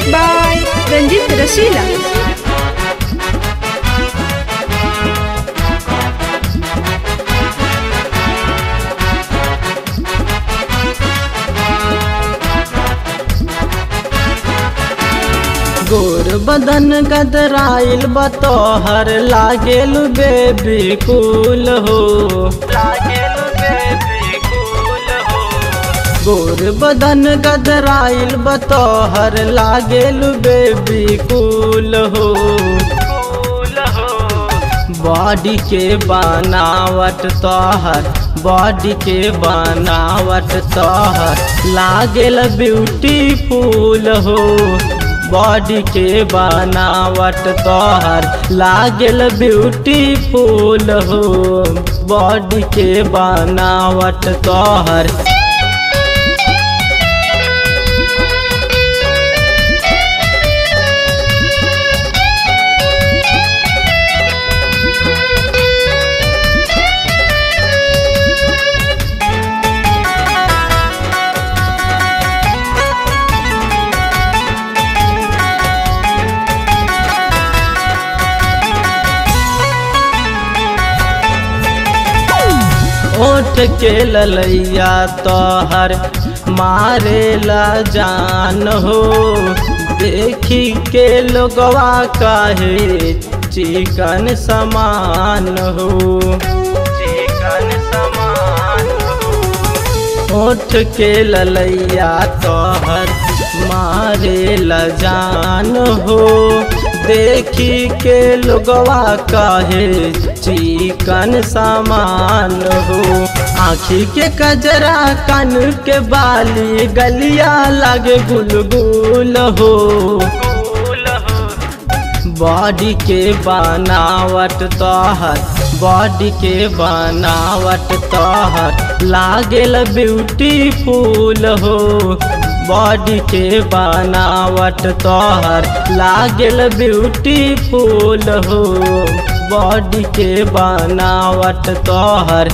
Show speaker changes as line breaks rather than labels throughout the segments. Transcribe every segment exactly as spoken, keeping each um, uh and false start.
Music by Ranjit Rasila.
गोर बदन गदराइल बतोहर लागेल बेबी कूल हो लागेल बेबी कूल हो गोर बदन गदराइल बतोहर लागेल बेबी कूल हो कूल हो बॉडी के बनावट तोहर बॉडी के बनावट तोहर लागेल ब्यूटीफुल हो बॉडी के बनावट तोहर लागेल ब्यूटीफुल हो बॉडी के बनावट तोहर ओठ के ललैया तोहर मारेला जान हो देखी के लोगवा काहे चिकन समान हो चिकन समान हो ओठ के ललैया तोहर मारेला जान हो देखी के लोगवा काहे चिकन सामान हो आँखी के कजरा कान के बाली गलिया लागे गुलगुल हो बॉडी के बनावट तोहर बॉडी के बनावट तोहर लागेल ब्यूटीफुल हो बॉडी के बनावट तोहर लागेल ब्यूटीफुल हो बॉडी के बनावट तोहर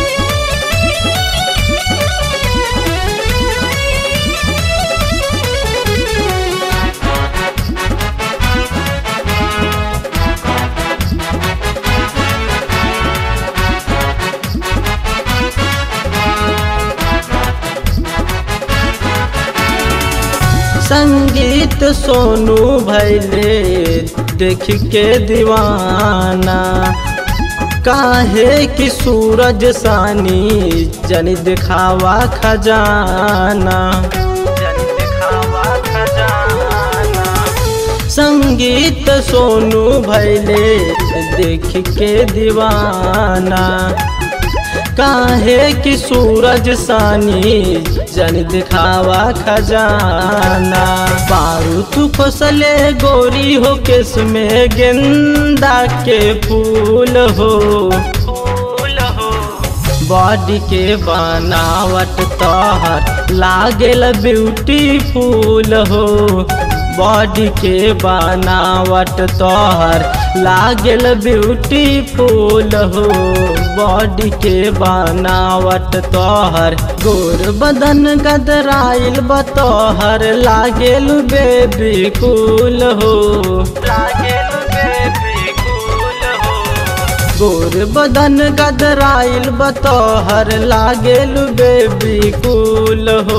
संगीत सोनू भैले देख के दीवाना काहे कि सूरज सानी जन दिखावा खजाना जन दिखावा खजाना संगीत सोनू भैले देख के दीवाना काहे कि सूरज सानी जन दिखावा खजाना पारू तू खोसले गोरी हो केस में गेंदा के फूल हो फूल हो बॉडी के बनावट तोहर लागेल ब्यूटीफुल हो बॉडी के बनावट तोहर लागेल ब्यूटीफुल हो बॉडी के बनावट तोहर गोर बदन गदराइल बतोहर लागेल बेबी कूल हो लागेल बेबी कूल हो गोर बदन गदराइल बतोहर लागेल बेबी कूल हो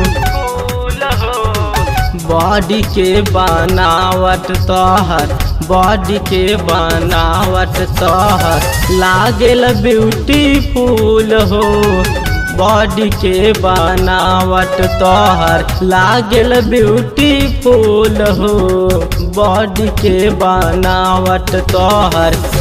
बॉडी के बनावट तोहर बॉडी के बनावट तोहर लागेल ब्यूटीफुल हो बॉडी के बनावट तोहर लागेल ब्यूटीफुल हो बॉडी के बनावट तोहर